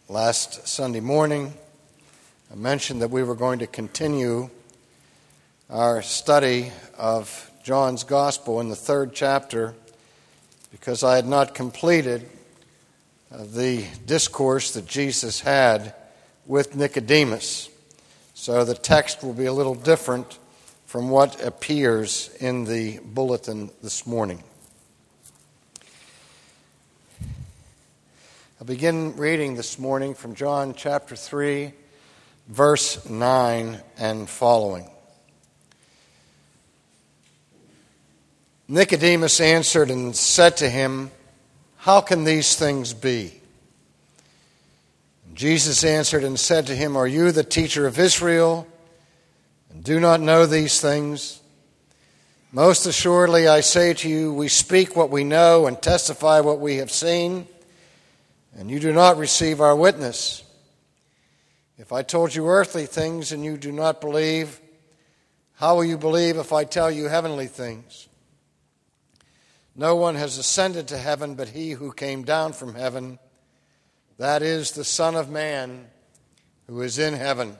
Last Sunday morning, I mentioned that we were going to continue our study of John's Gospel in the 3rd chapter because I had not completed the discourse that Jesus had with Nicodemus. So the text will be a little different from what appears in the bulletin this morning. I'll begin reading this morning from John chapter 3, verse 9 and following. Nicodemus answered and said to him, "How can these things be?" And Jesus answered and said to him, "Are you the teacher of Israel, and do not know these things? Most assuredly I say to you, we speak what we know and testify what we have seen, and you do not receive our witness. If I told you earthly things and you do not believe, how will you believe if I tell you heavenly things? No one has ascended to heaven but he who came down from heaven, that is the Son of Man who is in heaven.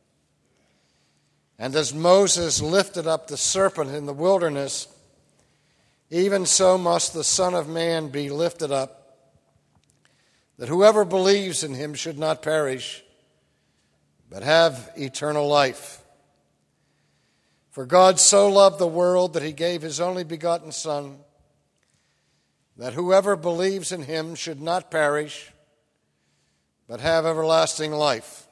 And as Moses lifted up the serpent in the wilderness, even so must the Son of Man be lifted up, that whoever believes in him should not perish, but have eternal life. For God so loved the world that he gave his only begotten Son, that whoever believes in him should not perish, but have everlasting life.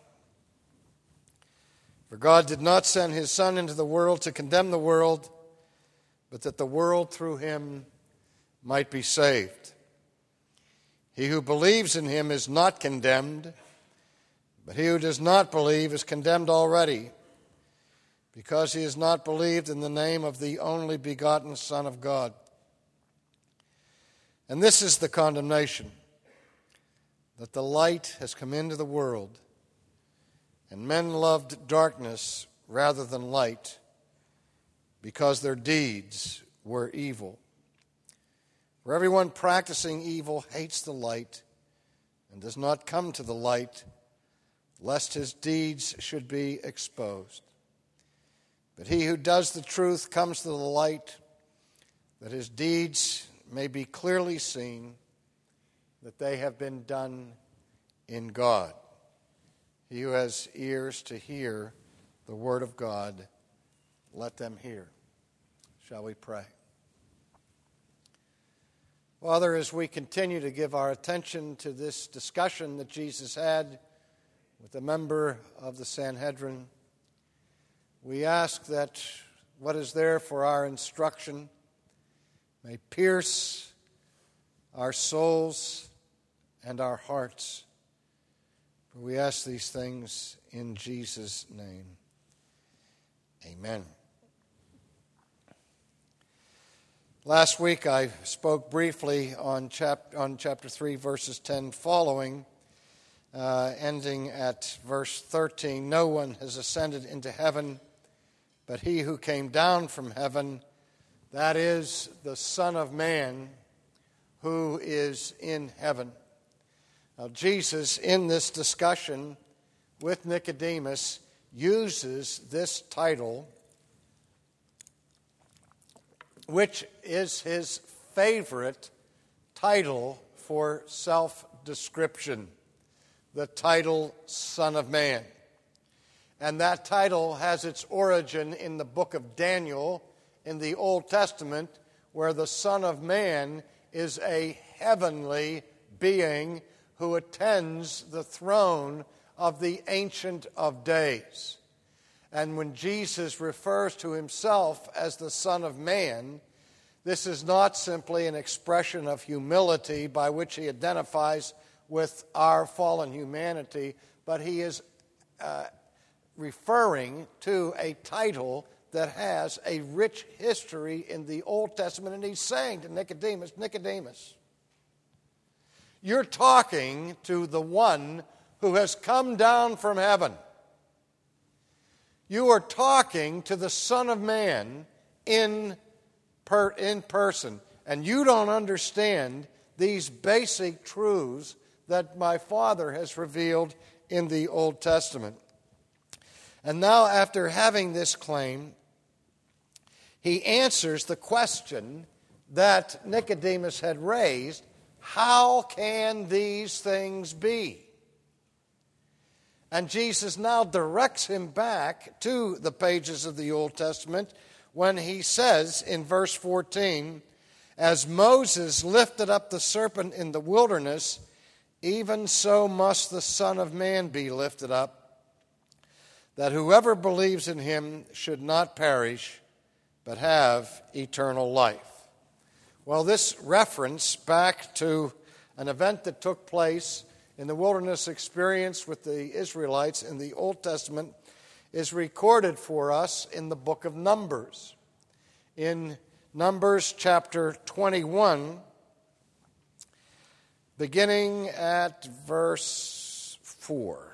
For God did not send his Son into the world to condemn the world, but that the world through him might be saved. He who believes in him is not condemned, but he who does not believe is condemned already, because he has not believed in the name of the only begotten Son of God. And this is the condemnation, that the light has come into the world, and men loved darkness rather than light, because their deeds were evil. For everyone practicing evil hates the light and does not come to the light, lest his deeds should be exposed. But he who does the truth comes to the light, that his deeds may be clearly seen, that they have been done in God. He who has ears to hear the word of God, let them hear. Shall we pray? Father, as we continue to give our attention to this discussion that Jesus had with a member of the Sanhedrin, we ask that what is there for our instruction may pierce our souls and our hearts. For we ask these things in Jesus' name. Amen. Last week I spoke briefly on chapter 3, verses 10 following, ending at verse 13. No one has ascended into heaven but he who came down from heaven, that is the Son of Man who is in heaven. Now Jesus, in this discussion with Nicodemus, uses this title, which is his favorite title for self-description, the title Son of Man. And that title has its origin in the book of Daniel in the Old Testament, where the Son of Man is a heavenly being who attends the throne of the Ancient of Days. And when Jesus refers to himself as the Son of Man, this is not simply an expression of humility by which he identifies with our fallen humanity, but he is referring to a title that has a rich history in the Old Testament. And he's saying to Nicodemus, Nicodemus, you're talking to the one who has come down from heaven. You are talking to the Son of Man in person, and you don't understand these basic truths that my Father has revealed in the Old Testament. And now, after having this claim, he answers the question that Nicodemus had raised: how can these things be? And Jesus now directs him back to the pages of the Old Testament when he says in verse 14, "As Moses lifted up the serpent in the wilderness, even so must the Son of Man be lifted up, that whoever believes in him should not perish, but have eternal life." Well, this reference back to an event that took place in the wilderness experience with the Israelites in the Old Testament is recorded for us in the book of Numbers. In Numbers chapter 21, beginning at verse 4.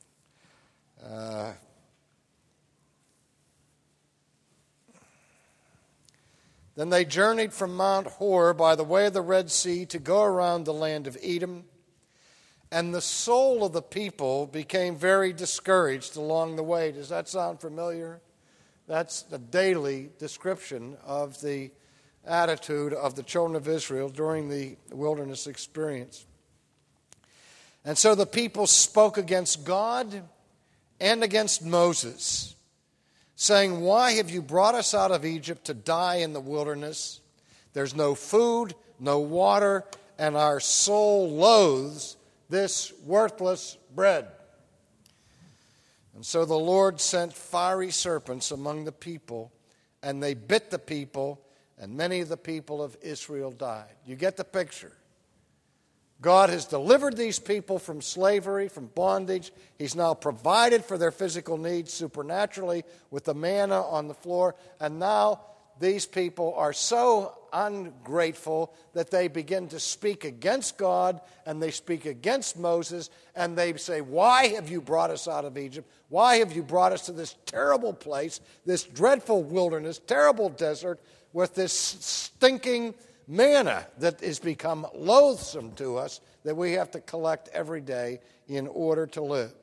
Then they journeyed from Mount Hor by the way of the Red Sea to go around the land of Edom. And the soul of the people became very discouraged along the way. Does that sound familiar? That's the daily description of the attitude of the children of Israel during the wilderness experience. And so the people spoke against God and against Moses, saying, "Why have you brought us out of Egypt to die in the wilderness? There's no food, no water, and our soul loathes this worthless bread." And so the Lord sent fiery serpents among the people, and they bit the people, and many of the people of Israel died. You get the picture. God has delivered these people from slavery, from bondage. He's now provided for their physical needs supernaturally with the manna on the floor. And now these people are so ungrateful that they begin to speak against God, and they speak against Moses, and they say, "Why have you brought us out of Egypt? Why have you brought us to this terrible place, this dreadful wilderness, terrible desert, with this stinking manna that has become loathsome to us that we have to collect every day in order to live?"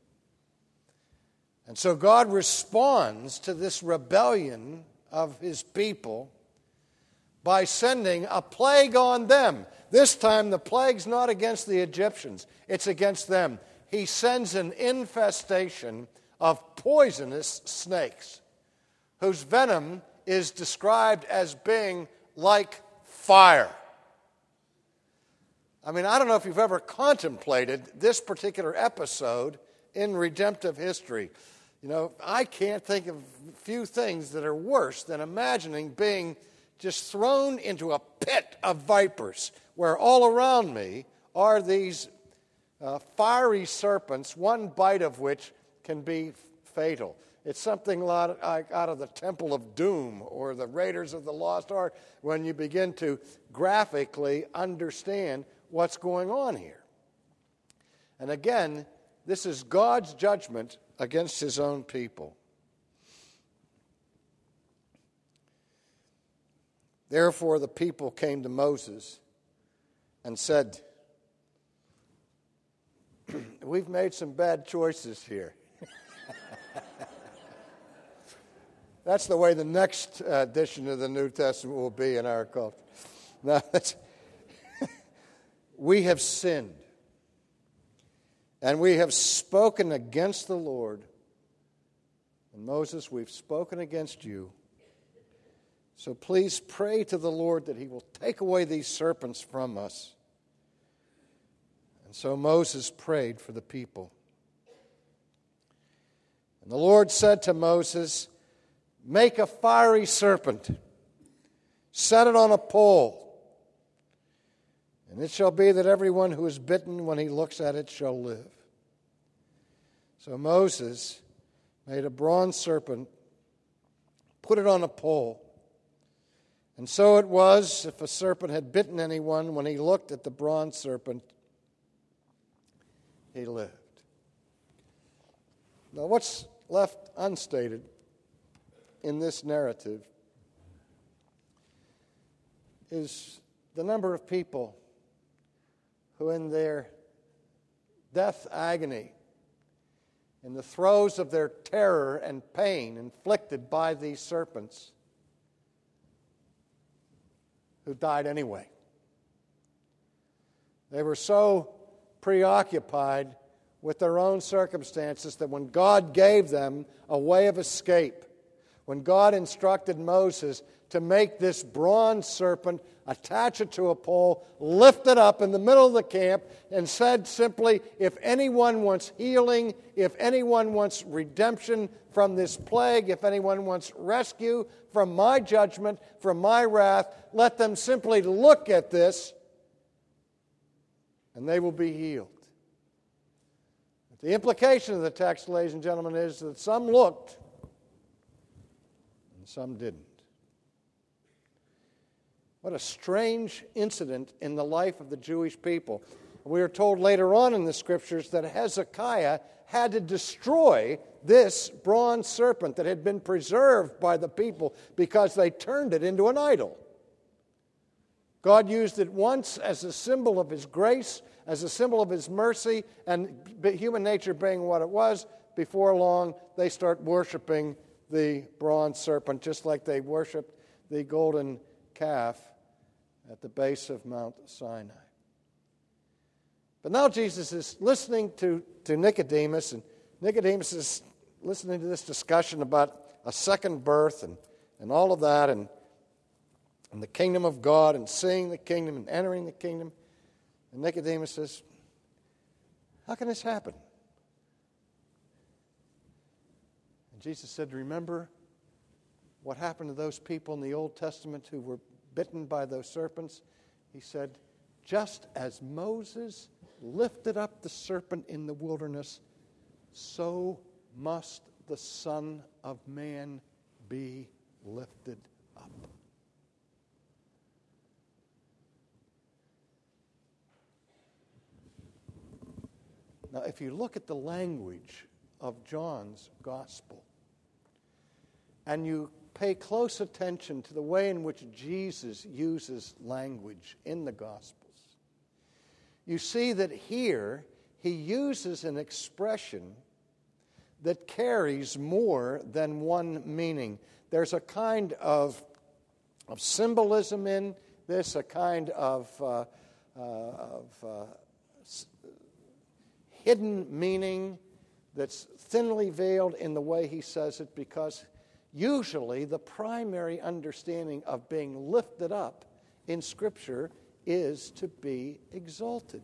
And so God responds to this rebellion of his people by sending a plague on them. This time the plague's not against the Egyptians, it's against them. He sends an infestation of poisonous snakes, whose venom is described as being like fire. I mean, I don't know if you've ever contemplated this particular episode in redemptive history. You know, I can't think of a few things that are worse than imagining being just thrown into a pit of vipers where all around me are these fiery serpents, one bite of which can be fatal. It's something like out of the Temple of Doom or the Raiders of the Lost Ark when you begin to graphically understand what's going on here. And again, this is God's judgment against his own people. Therefore, the people came to Moses and said, "We've made some bad choices here." That's the way the next edition of the New Testament will be in our culture. Now, we have sinned, and we have spoken against the Lord. And Moses, we've spoken against you. So please pray to the Lord that he will take away these serpents from us. And so Moses prayed for the people. And the Lord said to Moses, "Make a fiery serpent, set it on a pole, and it shall be that everyone who is bitten when he looks at it shall live." So Moses made a bronze serpent, put it on a pole. And so it was, if a serpent had bitten anyone, when he looked at the bronze serpent, he lived. Now, what's left unstated in this narrative is the number of people who in their death agony, in the throes of their terror and pain inflicted by these serpents, who died anyway. They were so preoccupied with their own circumstances that when God gave them a way of escape, when God instructed Moses to make this bronze serpent, attach it to a pole, lift it up in the middle of the camp, and said simply, if anyone wants healing, if anyone wants redemption from this plague, if anyone wants rescue from my judgment, from my wrath, let them simply look at this, and they will be healed. The implication of the text, ladies and gentlemen, is that some looked and some didn't. What a strange incident in the life of the Jewish people. We are told later on in the Scriptures that Hezekiah had to destroy this bronze serpent that had been preserved by the people because they turned it into an idol. God used it once as a symbol of His grace, as a symbol of His mercy, and human nature being what it was, before long they start worshiping the bronze serpent just like they worshiped the golden calf at the base of Mount Sinai. But now Jesus is listening to Nicodemus, and Nicodemus is listening to this discussion about a second birth and all of that, and the kingdom of God, and seeing the kingdom and entering the kingdom. And Nicodemus says, how can this happen? And Jesus said, remember what happened to those people in the Old Testament who were bitten by those serpents? He said, just as Moses lifted up the serpent in the wilderness, so must the Son of Man be lifted up. Now, if you look at the language of John's gospel, and you pay close attention to the way in which Jesus uses language in the Gospels, you see that here he uses an expression that carries more than one meaning. There's a kind of symbolism in this, a kind of hidden meaning that's thinly veiled in the way he says it, because usually the primary understanding of being lifted up in Scripture is to be exalted.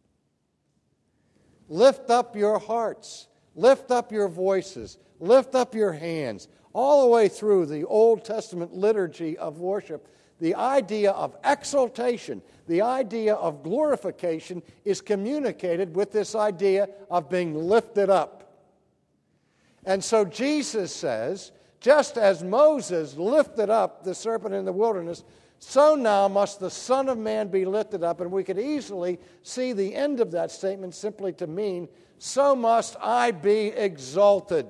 Lift up your hearts, lift up your voices, lift up your hands. All the way through the Old Testament liturgy of worship, the idea of exaltation, the idea of glorification is communicated with this idea of being lifted up. And so Jesus says, just as Moses lifted up the serpent in the wilderness, so now must the Son of Man be lifted up. And we could easily see the end of that statement simply to mean, so must I be exalted.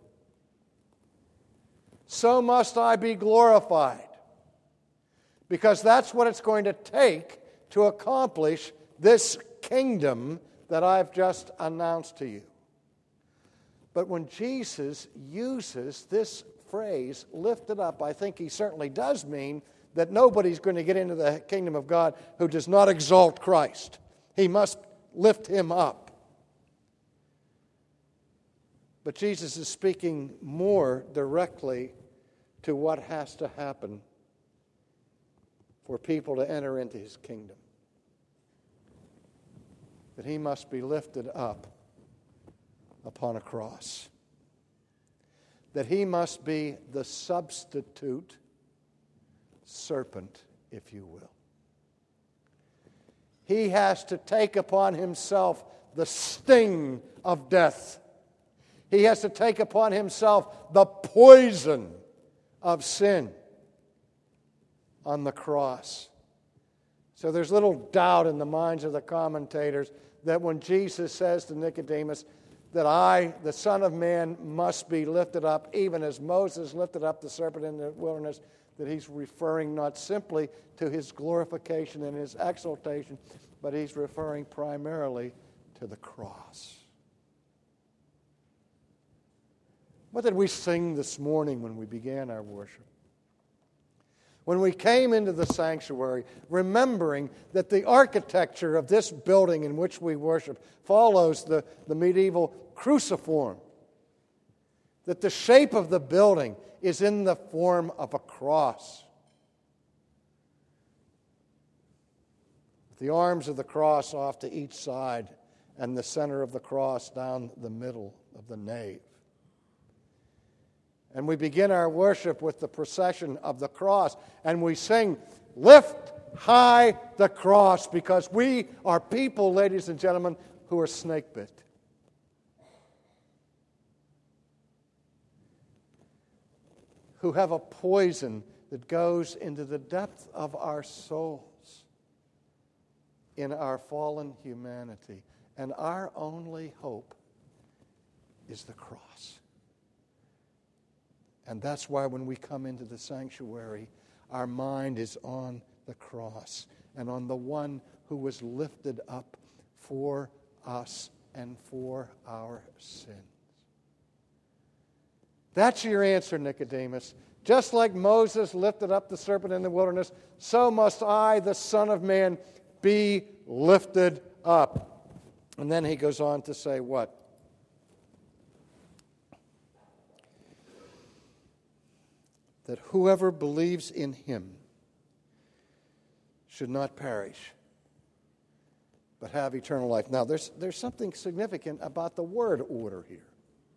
So must I be glorified. Because that's what it's going to take to accomplish this kingdom that I've just announced to you. But when Jesus uses this phrase, lifted up, I think he certainly does mean that nobody's going to get into the kingdom of God who does not exalt Christ. He must lift him up. But Jesus is speaking more directly to what has to happen for people to enter into his kingdom. That he must be lifted up upon a cross. That he must be the substitute serpent, if you will. He has to take upon himself the sting of death. He has to take upon himself the poison of sin on the cross. So there's little doubt in the minds of the commentators that when Jesus says to Nicodemus that I, the Son of Man, must be lifted up, even as Moses lifted up the serpent in the wilderness, that he's referring not simply to his glorification and his exaltation, but he's referring primarily to the cross. What did we sing this morning when we began our worship? When we came into the sanctuary, remembering that the architecture of this building in which we worship follows the medieval cruciform, that the shape of the building is in the form of a cross. The arms of the cross off to each side and the center of the cross down the middle of the nave. And we begin our worship with the procession of the cross. And we sing, "Lift high the cross," because we are people, ladies and gentlemen, who are snake bit. Who have a poison that goes into the depth of our souls in our fallen humanity. And our only hope is the cross. And that's why when we come into the sanctuary, our mind is on the cross and on the one who was lifted up for us and for our sins. That's your answer, Nicodemus. Just like Moses lifted up the serpent in the wilderness, so must I, the Son of Man, be lifted up. And then he goes on to say what? That whoever believes in him should not perish, but have eternal life. Now, there's something significant about the word order here.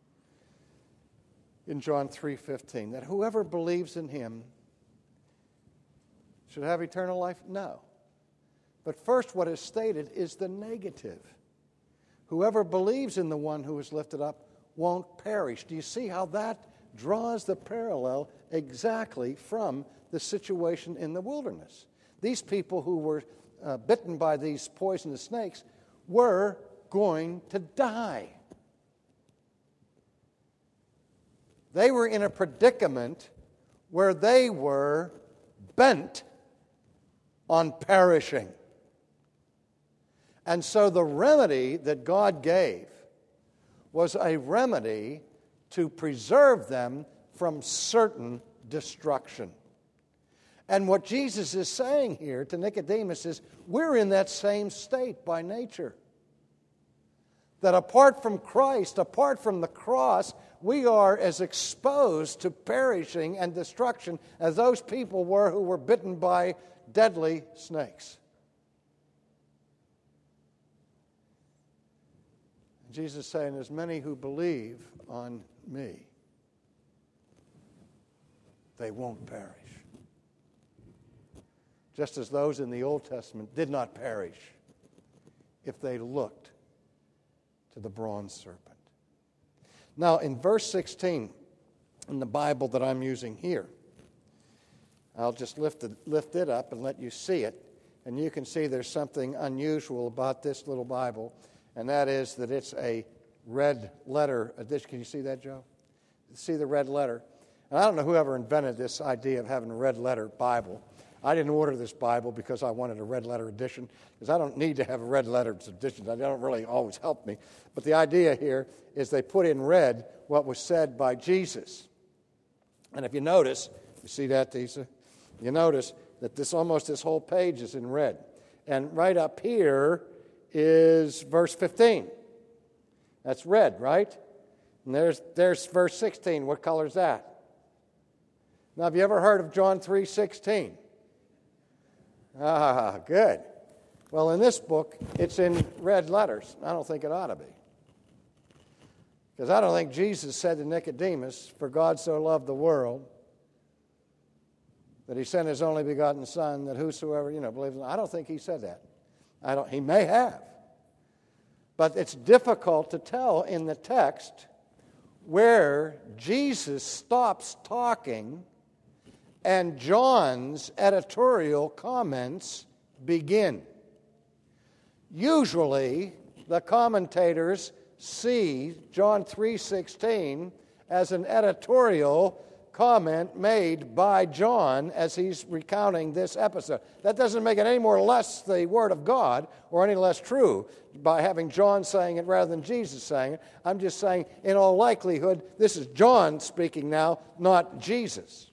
In John 3:15, that whoever believes in him should have eternal life? No. But first, what is stated is the negative. Whoever believes in the one who is lifted up won't perish. Do you see how that draws the parallel exactly from the situation in the wilderness? These people who were bitten by these poisonous snakes were going to die. They were in a predicament where they were bent on perishing. And so the remedy that God gave was a remedy to preserve them from certain destruction. And what Jesus is saying here to Nicodemus is, we're in that same state by nature. That apart from Christ, apart from the cross, we are as exposed to perishing and destruction as those people were who were bitten by deadly snakes. Jesus is saying, as many who believe on me, they won't perish. Just as those in the Old Testament did not perish if they looked to the bronze serpent. Now, in verse 16, in the Bible that I'm using here, I'll just lift it up and let you see it. And you can see there's something unusual about this little Bible, and that is that it's a red letter edition. Can you see that, Joe? See the red letter? And I don't know whoever invented this idea of having a red letter Bible. I didn't order this Bible because I wanted a red letter edition, because I don't need to have a red letter edition. They don't really always help me. But the idea here is they put in red what was said by Jesus. And if you notice, you see that, Tisa? You notice that this whole page is in red. And right up here is verse 15. That's red, right? And there's verse 16. What color is that? Now, have you ever heard of John 3:16? Ah, good. Well, in this book, it's in red letters. I don't think it ought to be. Because I don't think Jesus said to Nicodemus, "For God so loved the world that he sent his only begotten Son, that whosoever, believes in him." I don't think he said that. He may have. But it's difficult to tell in the text where Jesus stops talking and John's editorial comments begin. Usually, the commentators see John 3:16 as an editorial comment made by John as he's recounting this episode. That doesn't make it any more or less the Word of God or any less true by having John saying it rather than Jesus saying it. I'm just saying, in all likelihood, this is John speaking now, not Jesus.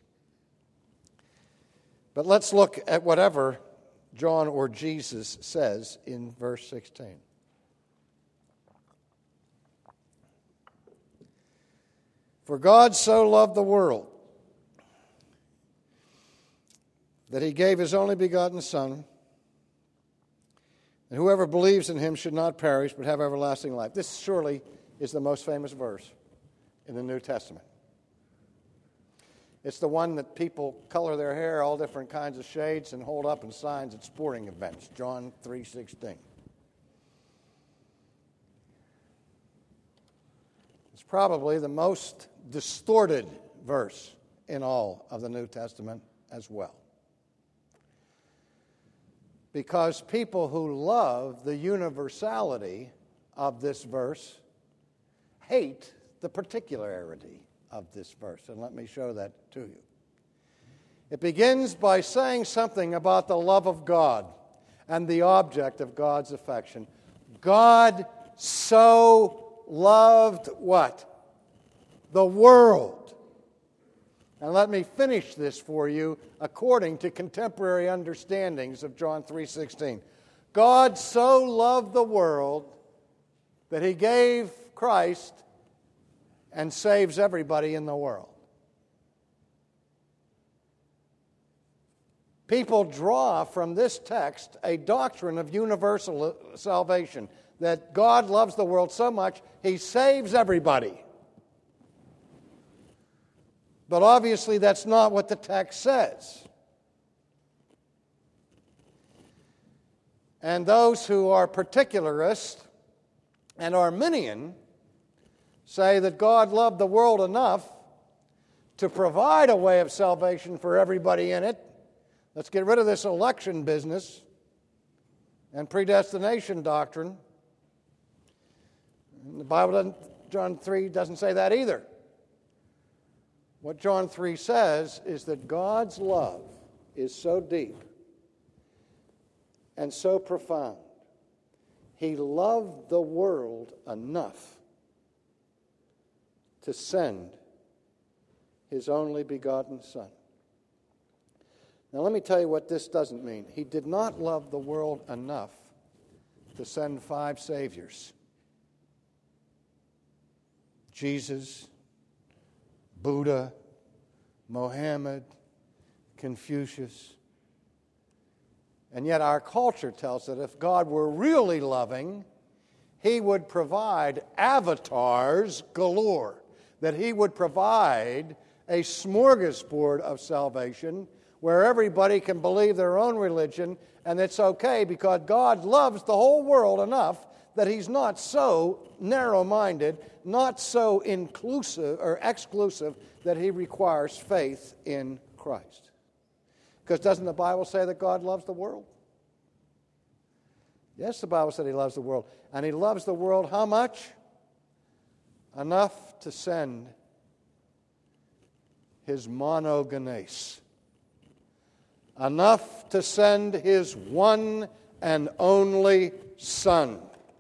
But let's look at whatever John or Jesus says in verse 16. For God so loved the world that he gave his only begotten Son, and whoever believes in him should not perish but have everlasting life. This surely is the most famous verse in the New Testament. It's the one that people color their hair all different kinds of shades and hold up in signs at sporting events, John 3:16. It's probably the most distorted verse in all of the New Testament as well. Because people who love the universality of this verse hate the particularity of this verse. And let me show that to you. It begins by saying something about the love of God and the object of God's affection. God so loved what? The world. And let me finish this for you according to contemporary understandings of John 3:16. God so loved the world that he gave Christ and saves everybody in the world. People draw from this text a doctrine of universal salvation, that God loves the world so much he saves everybody. But obviously that's not what the text says. And those who are particularist and Arminian say that God loved the world enough to provide a way of salvation for everybody in it. Let's get rid of this election business and predestination doctrine. And the Bible doesn't, John 3 doesn't say that either. What John 3 says is that God's love is so deep and so profound. He loved the world enough to send his only begotten Son. Now let me tell you what this doesn't mean. He did not love the world enough to send 5 saviors. Jesus, Buddha, Mohammed, Confucius. And yet our culture tells that if God were really loving, he would provide avatars galore, that he would provide a smorgasbord of salvation where everybody can believe their own religion, and it's okay because God loves the whole world enough that he's not so narrow-minded, not so inclusive or exclusive that he requires faith in Christ. Because doesn't the Bible say that God loves the world? Yes, the Bible said he loves the world. And he loves the world how much? Enough to send his monogenes. Enough to send his one and only Son.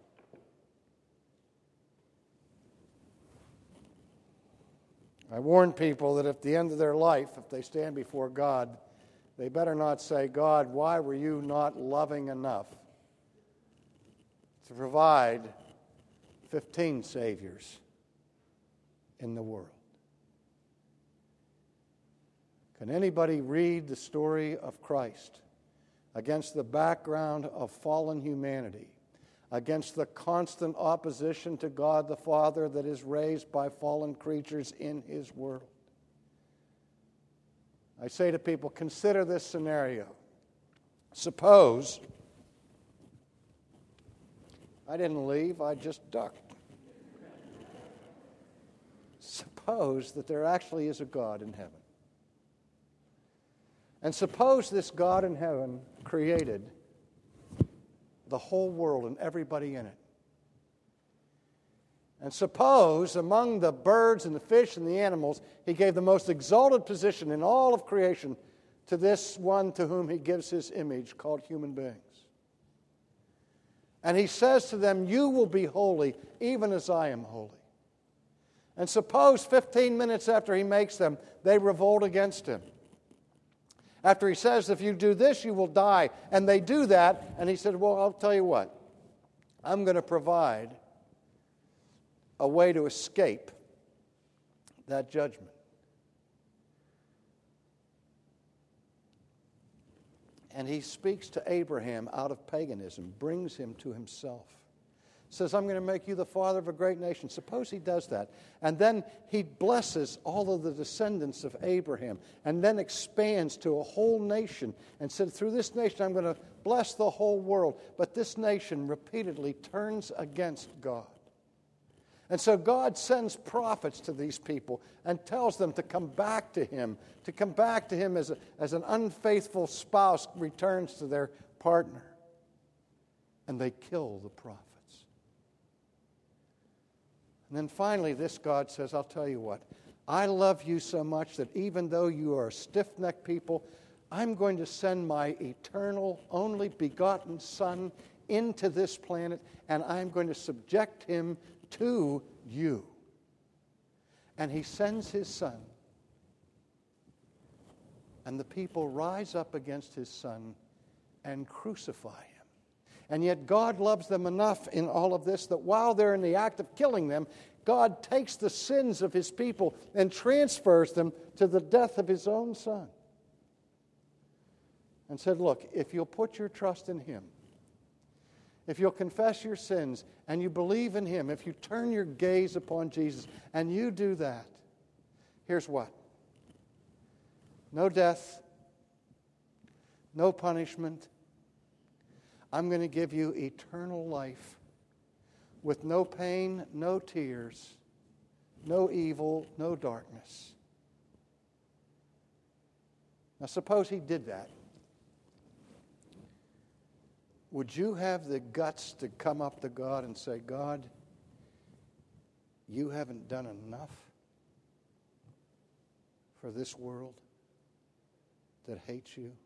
I warn people that at the end of their life, if they stand before God, they better not say, God, why were you not loving enough to provide 15 saviors in the world? Can anybody read the story of Christ against the background of fallen humanity, against the constant opposition to God the Father that is raised by fallen creatures in his world? I say to people, consider this scenario. Suppose I didn't leave, I just ducked. Suppose that there actually is a God in heaven. And suppose this God in heaven created the whole world and everybody in it. And suppose among the birds and the fish and the animals, he gave the most exalted position in all of creation to this one to whom he gives his image, called human beings. And he says to them, you will be holy, even as I am holy. And suppose 15 minutes after he makes them, they revolt against him. After he says, if you do this, you will die. And they do that, and he said, well, I'll tell you what. I'm going to provide a way to escape that judgment. And he speaks to Abraham out of paganism, brings him to himself. Says, I'm going to make you the father of a great nation. Suppose he does that. And then he blesses all of the descendants of Abraham and then expands to a whole nation and said, through this nation I'm going to bless the whole world. But this nation repeatedly turns against God. And so God sends prophets to these people and tells them to come back to him as an unfaithful spouse returns to their partner. And they kill the prophets. And then finally, this God says, I'll tell you what, I love you so much that even though you are a stiff-necked people, I'm going to send my eternal, only begotten Son into this planet, and I'm going to subject him to you. And he sends his Son. And the people rise up against his Son and crucify him. And yet God loves them enough in all of this that while they're in the act of killing them, God takes the sins of his people and transfers them to the death of his own Son. And said, look, if you'll put your trust in him, if you'll confess your sins and you believe in him, if you turn your gaze upon Jesus and you do that, here's what. No death, no punishment. I'm going to give you eternal life with no pain, no tears, no evil, no darkness. Now suppose he did that. Would you have the guts to come up to God and say, God, you haven't done enough for this world that hates you?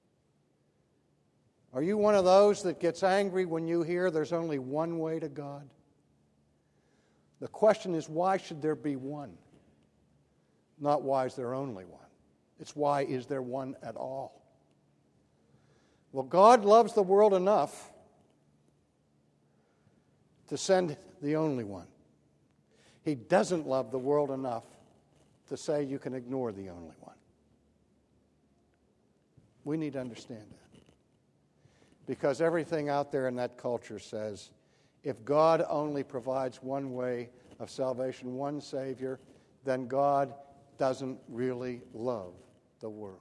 Are you one of those that gets angry when you hear there's only one way to God? The question is, why should there be one? Not why is there only one. It's why is there one at all? Well, God loves the world enough to send the only one. He doesn't love the world enough to say you can ignore the only one. We need to understand that. Because everything out there in that culture says, if God only provides one way of salvation, one Savior, then God doesn't really love the world.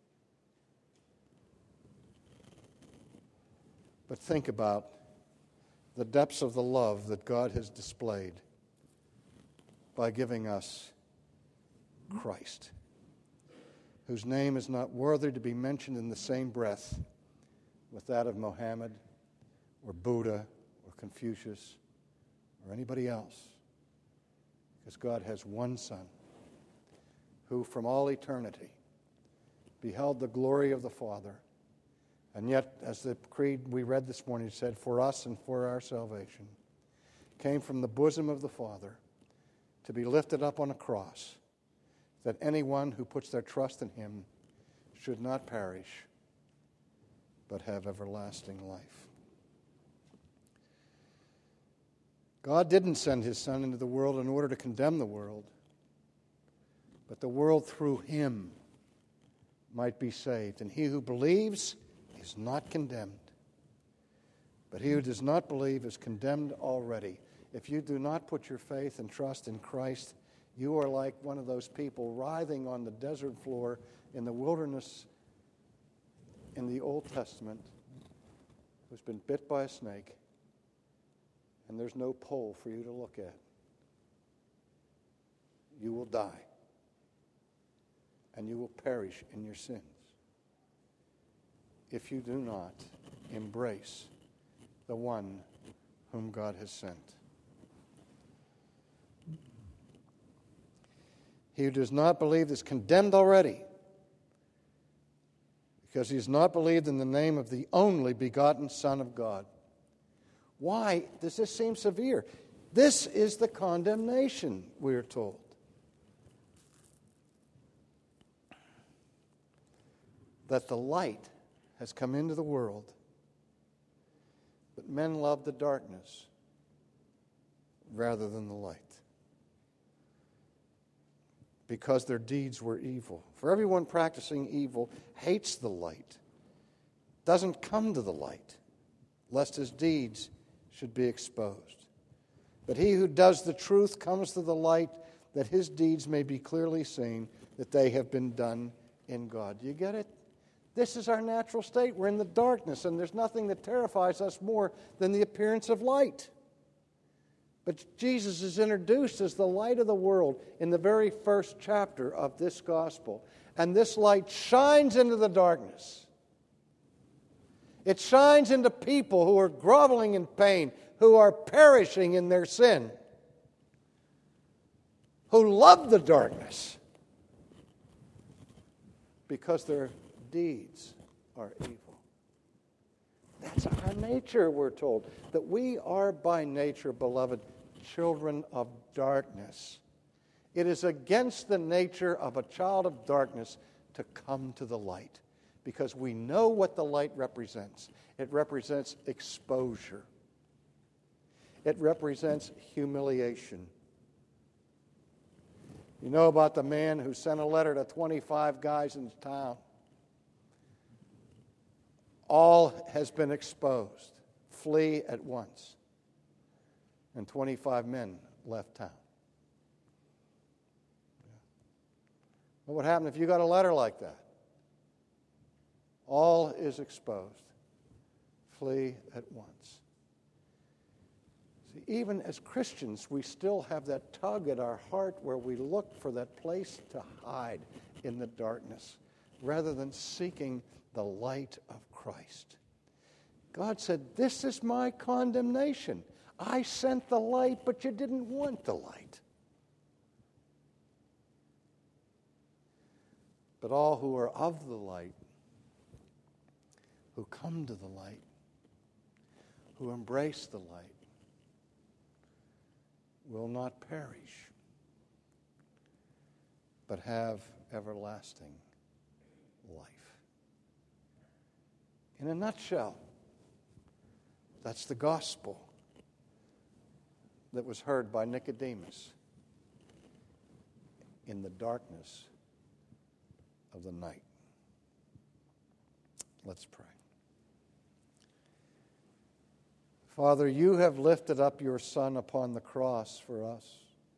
But think about the depths of the love that God has displayed by giving us Christ, whose name is not worthy to be mentioned in the same breath with that of Mohammed or Buddha or Confucius or anybody else. Because God has one Son who from all eternity beheld the glory of the Father. And yet, as the creed we read this morning said, for us and for our salvation, came from the bosom of the Father to be lifted up on a cross, that anyone who puts their trust in him should not perish, but have everlasting life. God didn't send his Son into the world in order to condemn the world, but the world through him might be saved. And he who believes is not condemned, but he who does not believe is condemned already. If you do not put your faith and trust in Christ, you are like one of those people writhing on the desert floor in the wilderness in the Old Testament who's been bit by a snake, and there's no pole for you to look at. You will die, and you will perish in your sins if you do not embrace the one whom God has sent. He who does not believe is condemned already, because he has not believed in the name of the only begotten Son of God. Why does this seem severe? This is the condemnation, we are told. That the light has come into the world, but men love the darkness rather than the light, because their deeds were evil. For everyone practicing evil hates the light, doesn't come to the light, lest his deeds should be exposed. But he who does the truth comes to the light, that his deeds may be clearly seen, that they have been done in God. Do you get it? This is our natural state. We're in the darkness, and there's nothing that terrifies us more than the appearance of light. But Jesus is introduced as the light of the world in the very first chapter of this gospel. And this light shines into the darkness. It shines into people who are groveling in pain, who are perishing in their sin, who love the darkness because their deeds are evil. That's our nature, we're told, that we are by nature, beloved, children of darkness. It is against the nature of a child of darkness to come to the light, because we know what the light represents. It represents exposure. It represents humiliation. You know about the man who sent a letter to 25 guys in town. All has been exposed. Flee at once. And 25 men left town. What would happen if you got a letter like that? All is exposed. Flee at once. See, even as Christians, we still have that tug at our heart where we look for that place to hide in the darkness rather than seeking the light of Christ. God said, "This is my condemnation. I sent the light, but you didn't want the light." But all who are of the light, who come to the light, who embrace the light, will not perish, but have everlasting life. In a nutshell, that's the gospel that was heard by Nicodemus in the darkness of the night. Let's pray. Father, you have lifted up your Son upon the cross for us.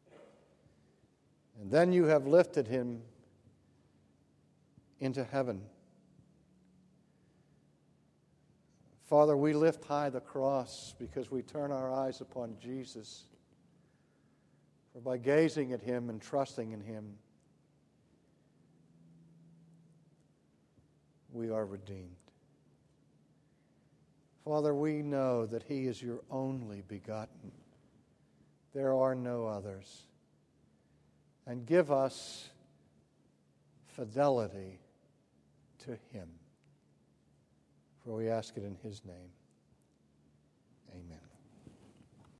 And then you have lifted him into heaven. Father, we lift high the cross because we turn our eyes upon Jesus. For by gazing at him and trusting in him, we are redeemed. Father, we know that he is your only begotten. There are no others. And give us fidelity to him. For we ask it in his name. Amen.